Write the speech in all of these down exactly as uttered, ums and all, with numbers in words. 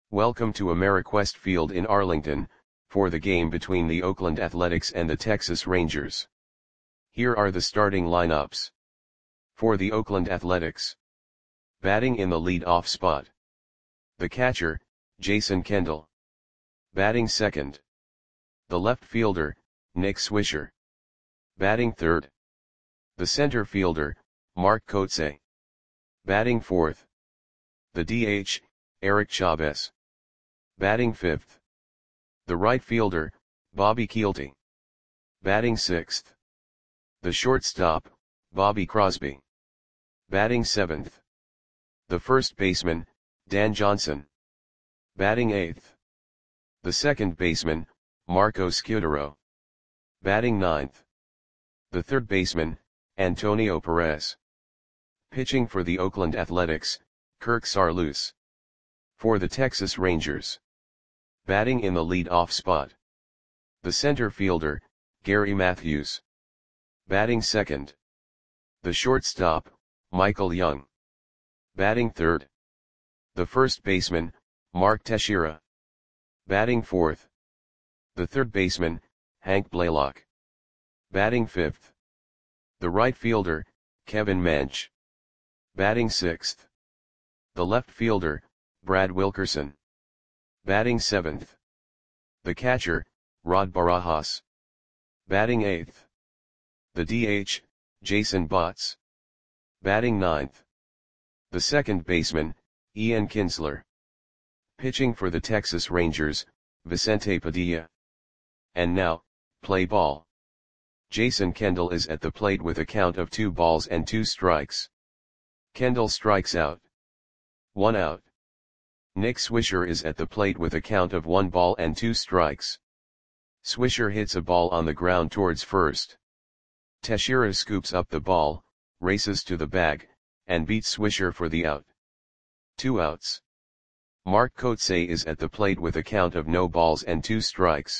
Welcome to Ameriquest Field in Arlington, for the game between the Oakland Athletics and the Texas Rangers. Here are the starting lineups. For the Oakland Athletics. Batting in the lead-off spot. The catcher, Jason Kendall. Batting second. The left fielder, Nick Swisher. Batting third. The center fielder, Mark Kotsay. Batting fourth. The D H, Eric Chavez. Batting fifth. The right fielder, Bobby Kielty. Batting sixth. The shortstop, Bobby Crosby. Batting seventh. The first baseman, Dan Johnson. Batting eighth. The second baseman, Marco Scudero. Batting ninth. The third baseman, Antonio Perez. Pitching for the Oakland Athletics, Kirk Saarloos. For the Texas Rangers. Batting in the lead-off spot. The center fielder, Gary Matthews. Batting second. The shortstop, Michael Young. Batting third. The first baseman, Mark Teixeira. Batting fourth. The third baseman, Hank Blaylock. Batting fifth. The right fielder, Kevin Mench. Batting sixth. The left fielder, Brad Wilkerson. Batting seventh. The catcher, Rod Barajas. Batting eighth. The D H, Jason Botts. Batting ninth. The second baseman, Ian Kinsler. Pitching for the Texas Rangers, Vicente Padilla. And now, play ball. Jason Kendall is at the plate with a count of two balls and two strikes. Kendall strikes out. One out. Nick Swisher is at the plate with a count of one ball and two strikes. Swisher hits a ball on the ground towards first. Teixeira scoops up the ball, races to the bag, and beats Swisher for the out. Two outs. Mark Kotsay is at the plate with a count of no balls and two strikes.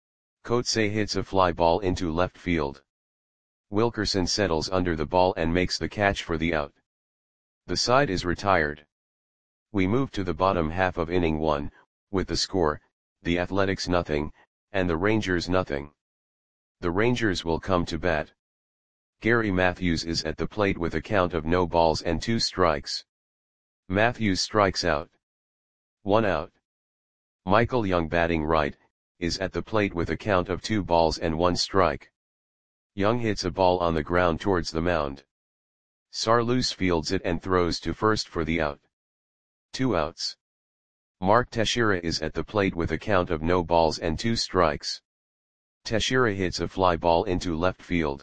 Kotsay hits a fly ball into left field. Wilkerson settles under the ball and makes the catch for the out. The side is retired. We move to the bottom half of inning one, with the score, the Athletics nothing, and the Rangers nothing. The Rangers will come to bat. Gary Matthews is at the plate with a count of no balls and two strikes. Matthews strikes out. One out. Michael Young, batting right, is at the plate with a count of two balls and one strike. Young hits a ball on the ground towards the mound. Saarloos fields it and throws to first for the out. Two outs. Mark Teixeira is at the plate with a count of no balls and two strikes. Teixeira hits a fly ball into left field.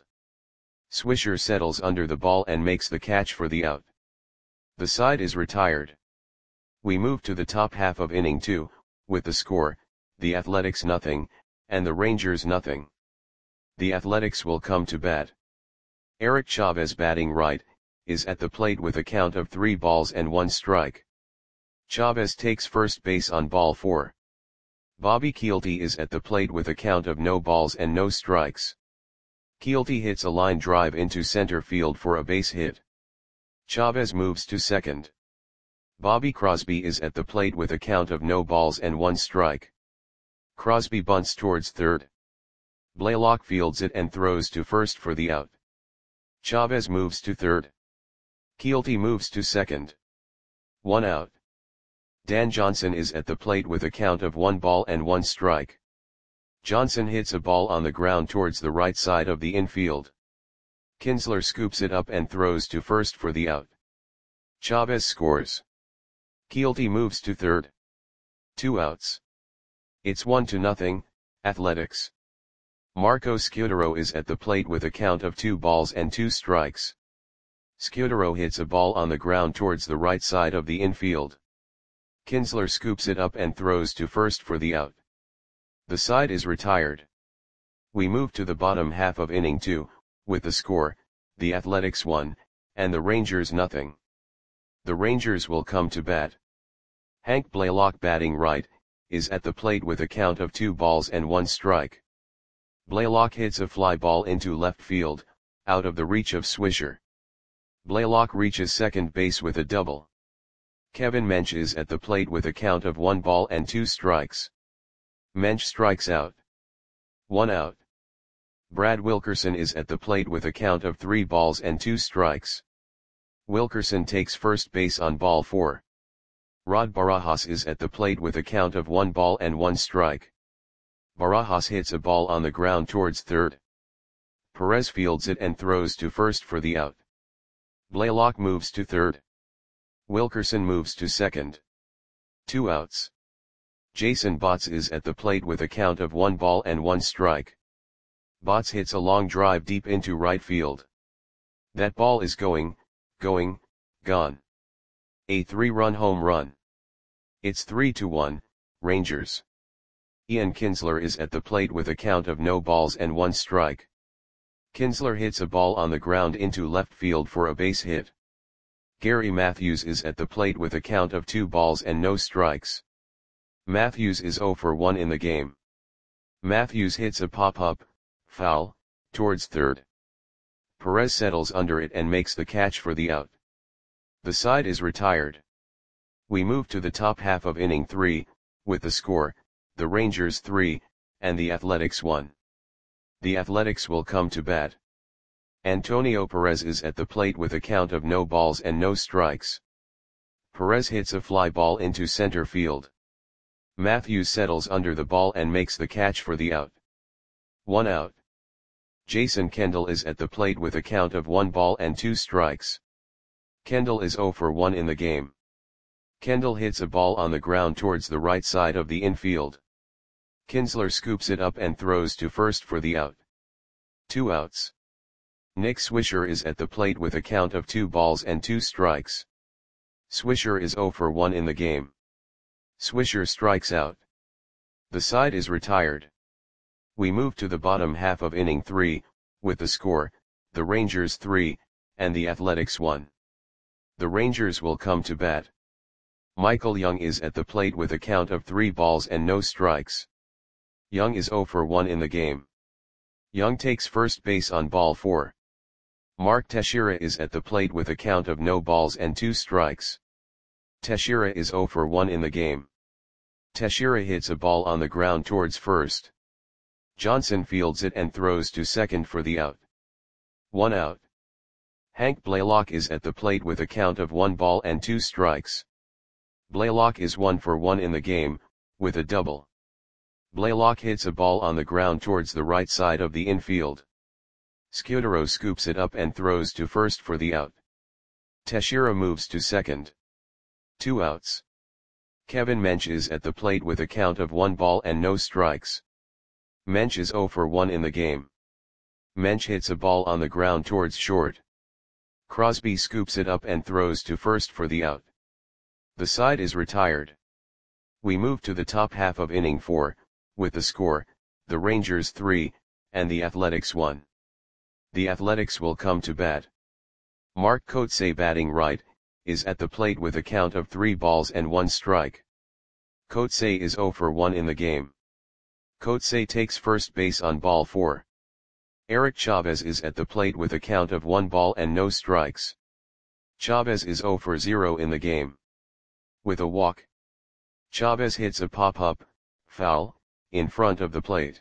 Swisher settles under the ball and makes the catch for the out. The side is retired. We move to the top half of inning two, with the score, the Athletics nothing, and the Rangers nothing. The Athletics will come to bat. Eric Chavez, batting right, is at the plate with a count of three balls and one strike. Chavez takes first base on ball four. Bobby Kielty is at the plate with a count of no balls and no strikes. Kielty hits a line drive into center field for a base hit. Chavez moves to second. Bobby Crosby is at the plate with a count of no balls and one strike. Crosby bunts towards third. Blaylock fields it and throws to first for the out. Chavez moves to third. Kielty moves to second. One out. Dan Johnson is at the plate with a count of one ball and one strike. Johnson hits a ball on the ground towards the right side of the infield. Kinsler scoops it up and throws to first for the out. Chavez scores. Kielty moves to third. Two outs. It's one to nothing, Athletics. Marco Scudero is at the plate with a count of two balls and two strikes. Scudero hits a ball on the ground towards the right side of the infield. Kinsler scoops it up and throws to first for the out. The side is retired. We move to the bottom half of inning two, with the score, the Athletics one, and the Rangers nothing. The Rangers will come to bat. Hank Blaylock, batting right, is at the plate with a count of two balls and one strike. Blaylock hits a fly ball into left field, out of the reach of Swisher. Blaylock reaches second base with a double. Kevin Mensch is at the plate with a count of one ball and two strikes. Mensch strikes out. One out. Brad Wilkerson is at the plate with a count of three balls and two strikes. Wilkerson takes first base on ball four. Rod Barajas is at the plate with a count of one ball and one strike. Barajas hits a ball on the ground towards third. Perez fields it and throws to first for the out. Blaylock moves to third. Wilkerson moves to second. Two outs. Jason Botts is at the plate with a count of one ball and one strike. Botts hits a long drive deep into right field. That ball is going, going, gone. A three-run home run. It's three to one, Rangers. Ian Kinsler is at the plate with a count of no balls and one strike. Kinsler hits a ball on the ground into left field for a base hit. Gary Matthews is at the plate with a count of two balls and no strikes. Matthews is zero for one in the game. Matthews hits a pop-up, foul, towards third. Perez settles under it and makes the catch for the out. The side is retired. We move to the top half of inning three, with the score, the Rangers three, and the Athletics one. The Athletics will come to bat. Antonio Perez is at the plate with a count of no balls and no strikes. Perez hits a fly ball into center field. Matthews settles under the ball and makes the catch for the out. One out. Jason Kendall is at the plate with a count of one ball and two strikes. Kendall is zero for one in the game. Kendall hits a ball on the ground towards the right side of the infield. Kinsler scoops it up and throws to first for the out. Two outs. Nick Swisher is at the plate with a count of two balls and two strikes. Swisher is zero for one in the game. Swisher strikes out. The side is retired. We move to the bottom half of inning three, with the score, the Rangers three, and the Athletics one. The Rangers will come to bat. Michael Young is at the plate with a count of three balls and no strikes. Young is zero for one in the game. Young takes first base on ball four. Mark Teixeira is at the plate with a count of no balls and two strikes. Teixeira is zero for one in the game. Teixeira hits a ball on the ground towards first. Johnson fields it and throws to second for the out. One out. Hank Blaylock is at the plate with a count of one ball and two strikes. Blaylock is one for one in the game, with a double. Blaylock hits a ball on the ground towards the right side of the infield. Scudero scoops it up and throws to first for the out. Teixeira moves to second. Two outs. Kevin Mensch is at the plate with a count of one ball and no strikes. Mensch is zero for one in the game. Mensch hits a ball on the ground towards short. Crosby scoops it up and throws to first for the out. The side is retired. We move to the top half of inning four, with the score, the Rangers three, and the Athletics one. The Athletics will come to bat. Mark Kotsay, batting right, is at the plate with a count of three balls and one strike. Kotsay is zero for one in the game. Kotsay takes first base on ball four. Eric Chavez is at the plate with a count of one ball and no strikes. Chavez is zero for zero in the game. With a walk, Chavez hits a pop-up, foul, in front of the plate.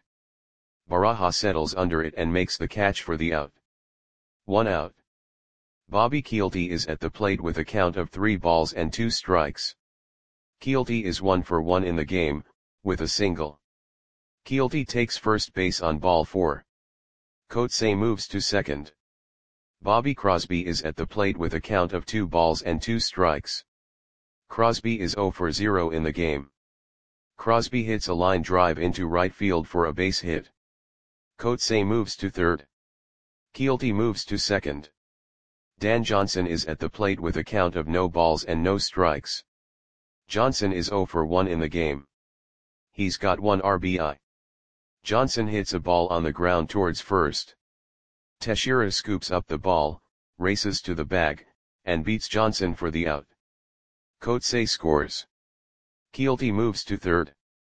Barajas settles under it and makes the catch for the out. One out. Bobby Kielty is at the plate with a count of three balls and two strikes. Kielty is one for one in the game, with a single. Kielty takes first base on ball four. Kotsay moves to second. Bobby Crosby is at the plate with a count of two balls and two strikes. Crosby is zero for zero in the game. Crosby hits a line drive into right field for a base hit. Kotsay moves to third. Kielty moves to second. Dan Johnson is at the plate with a count of no balls and no strikes. Johnson is zero for one in the game. He's got one R B I. Johnson hits a ball on the ground towards first. Teixeira scoops up the ball, races to the bag, and beats Johnson for the out. Kotsay scores. Kielty moves to third.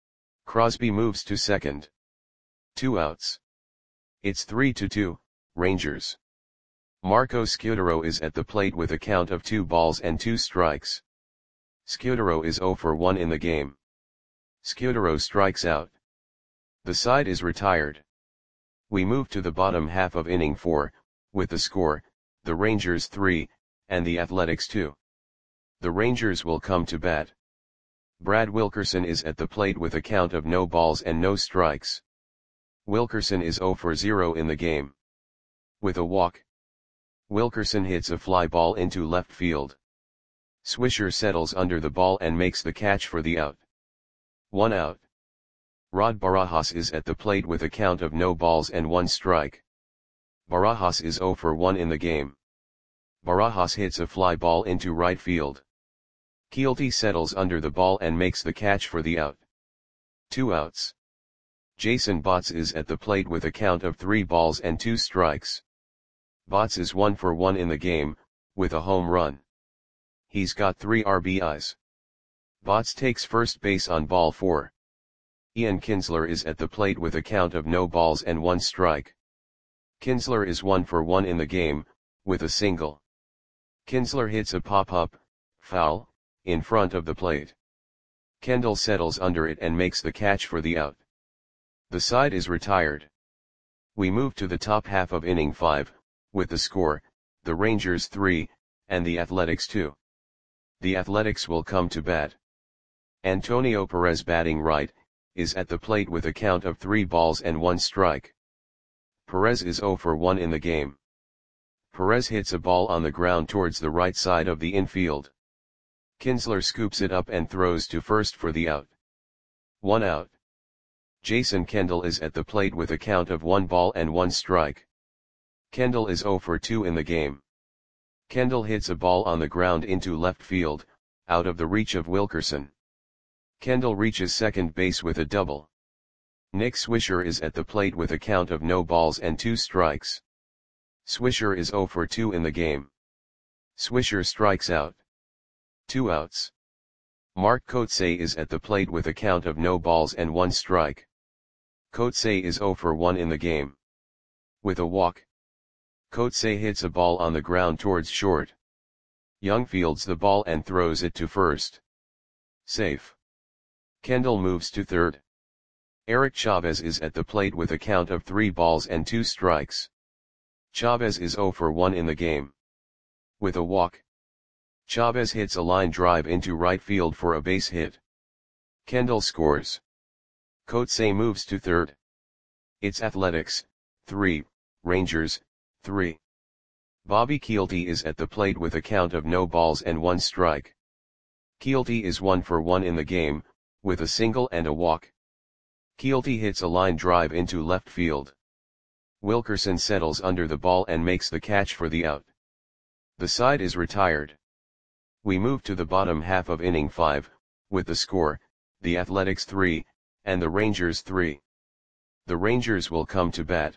Crosby moves to second. Two outs. It's three to two, Rangers. Marco Scudero is at the plate with a count of two balls and two strikes. Scudero is zero for one in the game. Scudero strikes out. The side is retired. We move to the bottom half of inning four, with the score, the Rangers three, and the Athletics two. The Rangers will come to bat. Brad Wilkerson is at the plate with a count of no balls and no strikes. Wilkerson is zero for zero in the game. With a walk, Wilkerson hits a fly ball into left field. Swisher settles under the ball and makes the catch for the out. One out. Rod Barajas is at the plate with a count of no balls and one strike. Barajas is zero for one in the game. Barajas hits a fly ball into right field. Keelty settles under the ball and makes the catch for the out. Two outs. Jason Botts is at the plate with a count of three balls and two strikes. Botts is one for one in the game, with a home run. He's got three R B Is. Botts takes first base on ball four. Ian Kinsler is at the plate with a count of no balls and one strike. Kinsler is one for one in the game, with a single. Kinsler hits a pop-up, foul, in front of the plate. Kendall settles under it and makes the catch for the out. The side is retired. We move to the top half of inning five, with the score, the Rangers three, and the Athletics two. The Athletics will come to bat. Antonio Perez, batting right, is at the plate with a count of three balls and one strike. Perez is zero for one in the game. Perez hits a ball on the ground towards the right side of the infield. Kinsler scoops it up and throws to first for the out. One out. Jason Kendall is at the plate with a count of one ball and one strike. Kendall is zero for two in the game. Kendall hits a ball on the ground into left field, out of the reach of Wilkerson. Kendall reaches second base with a double. Nick Swisher is at the plate with a count of no balls and two strikes. Swisher is zero for two in the game. Swisher strikes out. Two outs. Mark Kotsay is at the plate with a count of no balls and one strike. Kotsay is zero for one in the game. With a walk, Kotsay hits a ball on the ground towards short. Young fields the ball and throws it to first. Safe. Kendall moves to third. Eric Chavez is at the plate with a count of three balls and two strikes. Chavez is zero for one in the game. With a walk, Chavez hits a line drive into right field for a base hit. Kendall scores. Kotsay moves to third. It's Athletics, three, Rangers, three. Bobby Keelty is at the plate with a count of no balls and one strike. Keelty is one for one in the game, with a single and a walk. Keelty hits a line drive into left field. Wilkerson settles under the ball and makes the catch for the out. The side is retired. We move to the bottom half of inning five, with the score, the Athletics three, and the Rangers three. The Rangers will come to bat.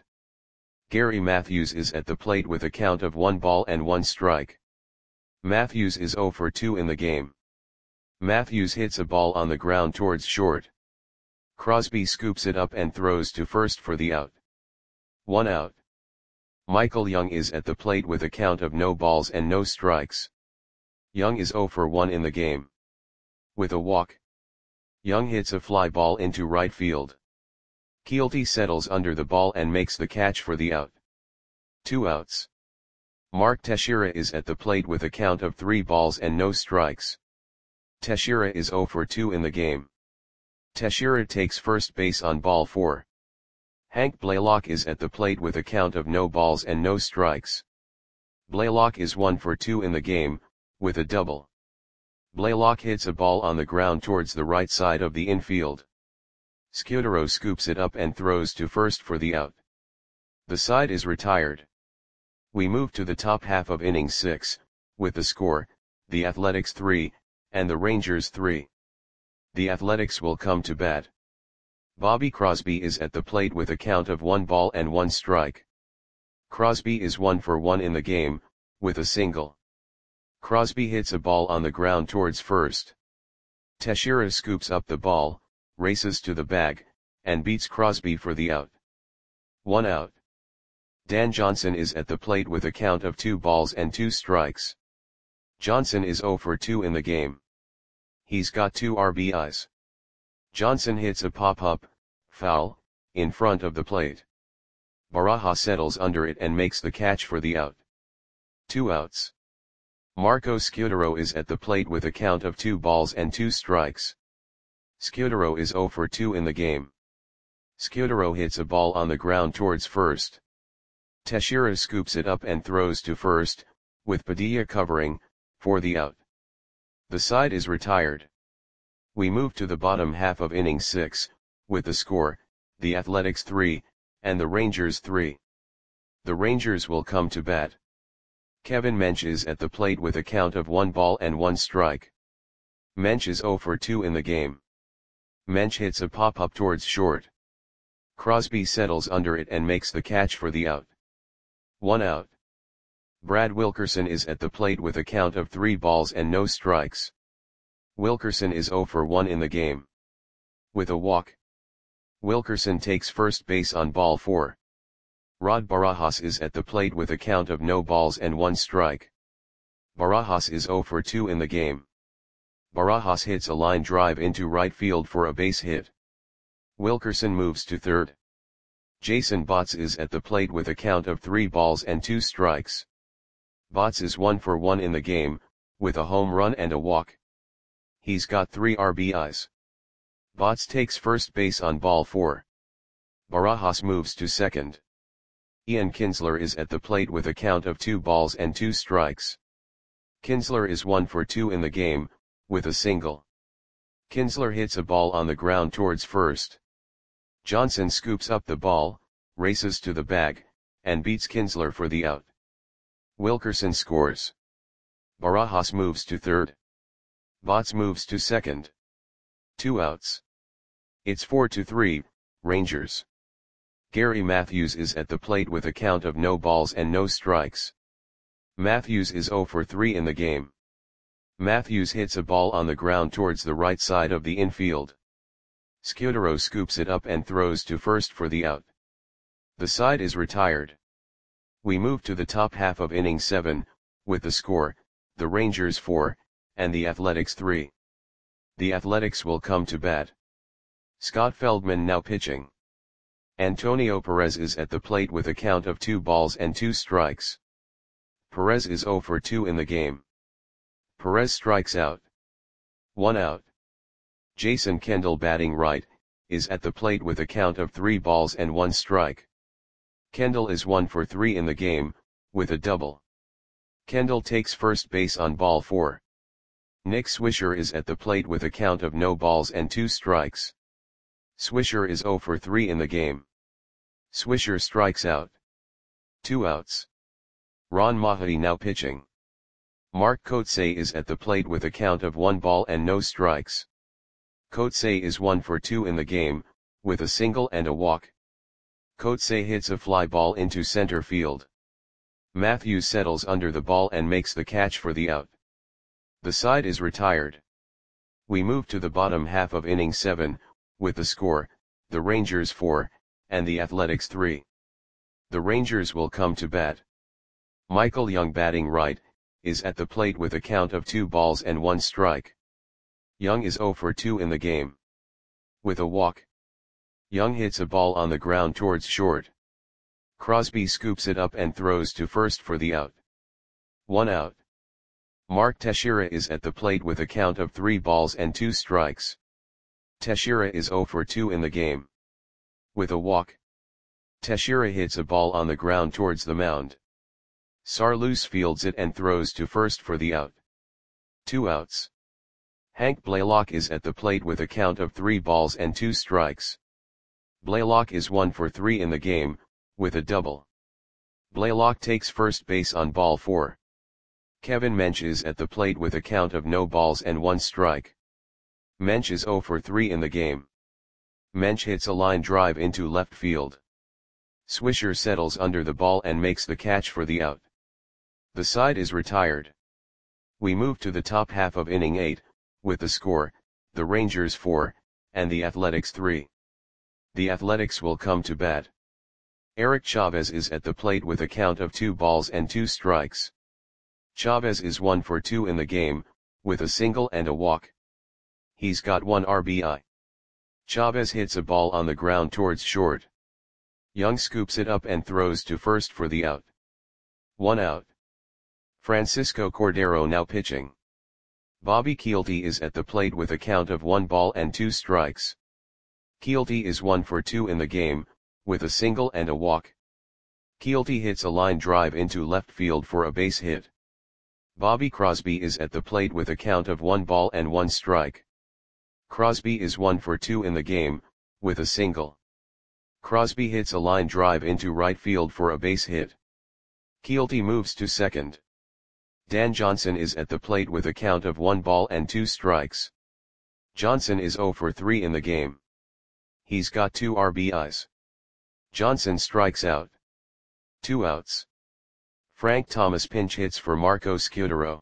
Gary Matthews is at the plate with a count of one ball and one strike. Matthews is zero for two in the game. Matthews hits a ball on the ground towards short. Crosby scoops it up and throws to first for the out. One out. Michael Young is at the plate with a count of no balls and no strikes. Young is zero for one in the game. With a walk, Young hits a fly ball into right field. Keelty settles under the ball and makes the catch for the out. Two outs. Mark Teixeira is at the plate with a count of three balls and no strikes. Teixeira is zero for two in the game. Teixeira takes first base on ball four. Hank Blaylock is at the plate with a count of no balls and no strikes. Blaylock is one for two in the game, with a double. Blaylock hits a ball on the ground towards the right side of the infield. Scudero scoops it up and throws to first for the out. The side is retired. We move to the top half of inning six, with the score, the Athletics three, and the Rangers three. The Athletics will come to bat. Bobby Crosby is at the plate with a count of one ball and one strike. Crosby is one for one in the game, with a single. Crosby hits a ball on the ground towards first. Teixeira scoops up the ball, races to the bag, and beats Crosby for the out. One out. Dan Johnson is at the plate with a count of two balls and two strikes. Johnson is zero for two in the game. He's got two R B Is. Johnson hits a pop-up, foul, in front of the plate. Barajas settles under it and makes the catch for the out. Two outs. Marco Scutaro is at the plate with a count of two balls and two strikes. Scutaro is zero for two in the game. Scutaro hits a ball on the ground towards first. Teixeira scoops it up and throws to first, with Padilla covering, for the out. The side is retired. We move to the bottom half of inning six, with the score, the Athletics three, and the Rangers three. The Rangers will come to bat. Kevin Mench is at the plate with a count of one ball and one strike. Mench is zero for two in the game. Mench hits a pop-up towards short. Crosby settles under it and makes the catch for the out. One out. Brad Wilkerson is at the plate with a count of three balls and no strikes. Wilkerson is zero for one in the game. With a walk. Wilkerson takes first base on ball four. Rod Barajas is at the plate with a count of no balls and one strike. Barajas is zero for two in the game. Barajas hits a line drive into right field for a base hit. Wilkerson moves to third. Jason Botts is at the plate with a count of three balls and two strikes. Botts is one for one in the game, with a home run and a walk. He's got three R B Is. Botts takes first base on ball four. Barajas moves to second. Ian Kinsler is at the plate with a count of two balls and two strikes. Kinsler is one for two in the game, with a single. Kinsler hits a ball on the ground towards first. Johnson scoops up the ball, races to the bag, and beats Kinsler for the out. Wilkerson scores. Barajas moves to third. Botts moves to second. Two outs. It's four to three, Rangers. Gary Matthews is at the plate with a count of no balls and no strikes. Matthews is zero for three in the game. Matthews hits a ball on the ground towards the right side of the infield. Scutaro scoops it up and throws to first for the out. The side is retired. We move to the top half of inning seven, with the score, the Rangers four, and the Athletics three. The Athletics will come to bat. Scott Feldman now pitching. Antonio Perez is at the plate with a count of two balls and two strikes. Perez is zero for two in the game. Perez strikes out. One out. Jason Kendall batting right, is at the plate with a count of three balls and one strike. Kendall is one for three in the game, with a double. Kendall takes first base on ball four. Nick Swisher is at the plate with a count of no balls and two strikes. Swisher is zero for three in the game. Swisher strikes out. Two outs. Ron Mahadi now pitching. Mark Kotsay is at the plate with a count of one ball and no strikes. Kotsay is one for two in the game, with a single and a walk. Kotsay hits a fly ball into center field. Matthews settles under the ball and makes the catch for the out. The side is retired. We move to the bottom half of inning seven, with the score, the Rangers four, and the Athletics three. The Rangers will come to bat. Michael Young batting right, is at the plate with a count of two balls and one strike. Young is zero for two in the game. With a walk. Young hits a ball on the ground towards short. Crosby scoops it up and throws to first for the out. One out. Mark Teixeira is at the plate with a count of three balls and two strikes. Teixeira is zero for two in the game. With a walk. Teixeira hits a ball on the ground towards the mound. Sarloos fields it and throws to first for the out. Two outs. Hank Blaylock is at the plate with a count of three balls and two strikes. Blaylock is one for three in the game, with a double. Blaylock takes first base on ball four. Kevin Mench is at the plate with a count of no balls and one strike. Mench is zero for three in the game. Mench hits a line drive into left field. Swisher settles under the ball and makes the catch for the out. The side is retired. We move to the top half of inning eight, with the score, the Rangers four, and the Athletics three. The Athletics will come to bat. Eric Chavez is at the plate with a count of two balls and two strikes. Chavez is one for two in the game, with a single and a walk. He's got one R B I. Chavez hits a ball on the ground towards short. Young scoops it up and throws to first for the out. One out. Francisco Cordero now pitching. Bobby Kielty is at the plate with a count of one ball and two strikes. Kielty is one for two in the game, with a single and a walk. Kielty hits a line drive into left field for a base hit. Bobby Crosby is at the plate with a count of one ball and one strike. Crosby is one for two in the game, with a single. Crosby hits a line drive into right field for a base hit. Kielty moves to second. Dan Johnson is at the plate with a count of one ball and two strikes. Johnson is zero for three in the game. He's got two R B Is. Johnson strikes out. Two outs. Frank Thomas pinch hits for Marco Scudero.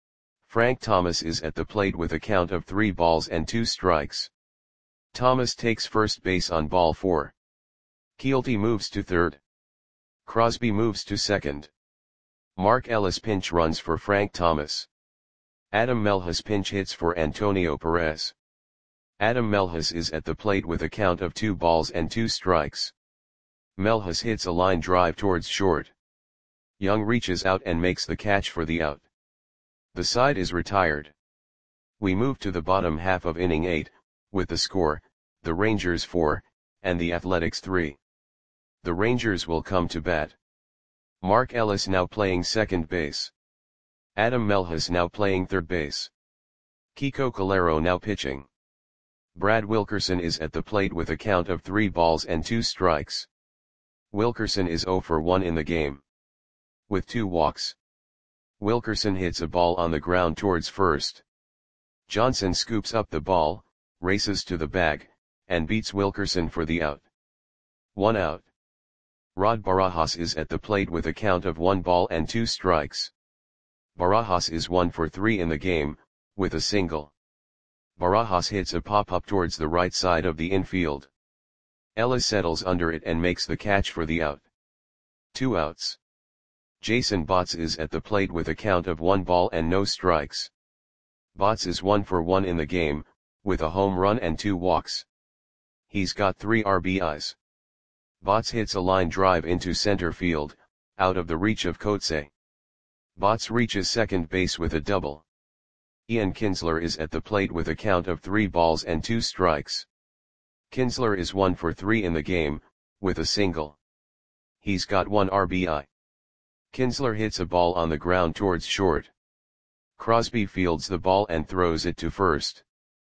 Frank Thomas is at the plate with a count of three balls and two strikes. Thomas takes first base on ball four. Kielty moves to third. Crosby moves to second. Mark Ellis pinch runs for Frank Thomas. Adam Melhus pinch hits for Antonio Perez. Adam Melhus is at the plate with a count of two balls and two strikes. Melhus hits a line drive towards short. Young reaches out and makes the catch for the out. The side is retired. We move to the bottom half of inning eight, with the score, the Rangers four, and the Athletics three. The Rangers will come to bat. Mark Ellis now playing second base. Adam Melhus now playing third base. Kiko Calero now pitching. Brad Wilkerson is at the plate with a count of three balls and two strikes. Wilkerson is zero for one in the game. With two walks. Wilkerson hits a ball on the ground towards first. Johnson scoops up the ball, races to the bag, and beats Wilkerson for the out. One out. Rod Barajas is at the plate with a count of one ball and two strikes. Barajas is one for three in the game, with a single. Barajas hits a pop-up towards the right side of the infield. Ellis settles under it and makes the catch for the out. Two outs. Jason Botts is at the plate with a count of one ball and no strikes. Botts is one for one in the game, with a home run and two walks. He's got three R B Is. Botts hits a line drive into center field, out of the reach of Coetzee. Botts reaches second base with a double. Ian Kinsler is at the plate with a count of three balls and two strikes. Kinsler is one for three in the game, with a single. He's got one R B I. Kinsler hits a ball on the ground towards short. Crosby fields the ball and throws it to first.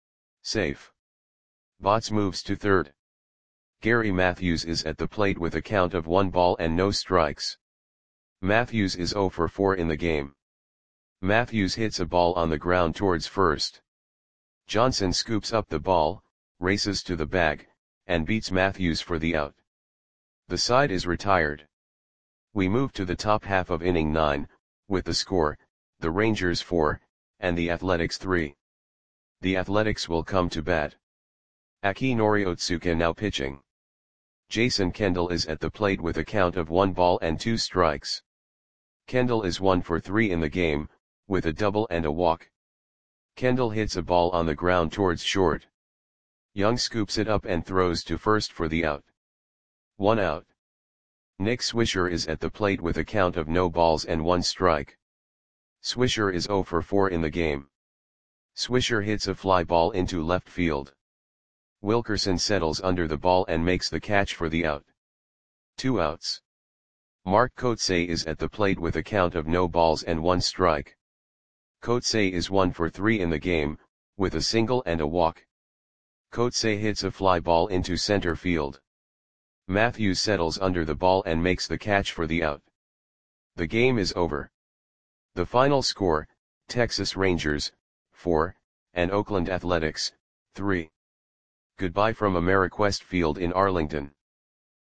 Safe. Botts moves to third. Gary Matthews is at the plate with a count of one ball and no strikes. Matthews is zero for four in the game. Matthews hits a ball on the ground towards first. Johnson scoops up the ball, races to the bag, and beats Matthews for the out. The side is retired. We move to the top half of inning nine, with the score, the Rangers four, and the Athletics three. The Athletics will come to bat. Aki Noriotsuka now pitching. Jason Kendall is at the plate with a count of one ball and two strikes. Kendall is one for three in the game, with a double and a walk. Kendall hits a ball on the ground towards short. Young scoops it up and throws to first for the out. One out. Nick Swisher is at the plate with a count of no balls and one strike. Swisher is zero for four in the game. Swisher hits a fly ball into left field. Wilkerson settles under the ball and makes the catch for the out. Two outs. Mark Coetzee is at the plate with a count of no balls and one strike. Coetzee is one for three in the game, with a single and a walk. Coetzee hits a fly ball into center field. Matthews settles under the ball and makes the catch for the out. The game is over. The final score, Texas Rangers, four, and Oakland Athletics, three. Goodbye from Ameriquest Field in Arlington.